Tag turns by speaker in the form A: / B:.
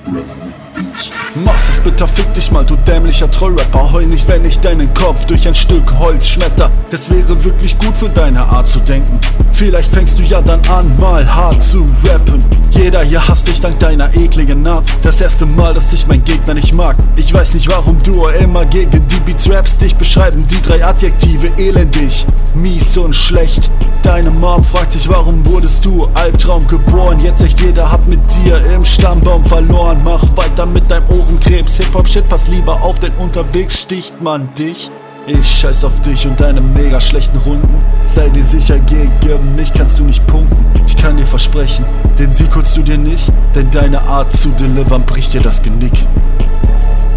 A: Mach's es bitter, fick dich mal, du dämlicher Trollrapper. Heul nicht, wenn ich deinen Kopf durch ein Stück Holz schmetter. Das wäre wirklich gut für deine Art zu denken. Vielleicht fängst du ja dann an, mal hart zu rappen. Jeder hier hasst dich dank deiner ekligen Art. Das erste Mal, dass ich meinen Gegner nicht mag. Ich weiß nicht, warum du immer gegen die Beats rappst. Dich beschreiben die 3 Adjektive: elendig, mies und schlecht. Deine Mom fragt sich, warum wurdest du Albtraum geboren? Jetzt echt jeder hat mit dir im Stammbaum verloren. Mach weiter mit deinem Ohrenkrebs. Hip-Hop-Shit, pass lieber auf, denn unterwegs sticht man dich. Ich scheiß auf dich und deine mega schlechten Runden. Sei dir sicher, gegen mich kannst du nicht punkten. Ich kann dir versprechen, den Sieg holst du dir nicht, denn deine Art zu delivern bricht dir das Genick.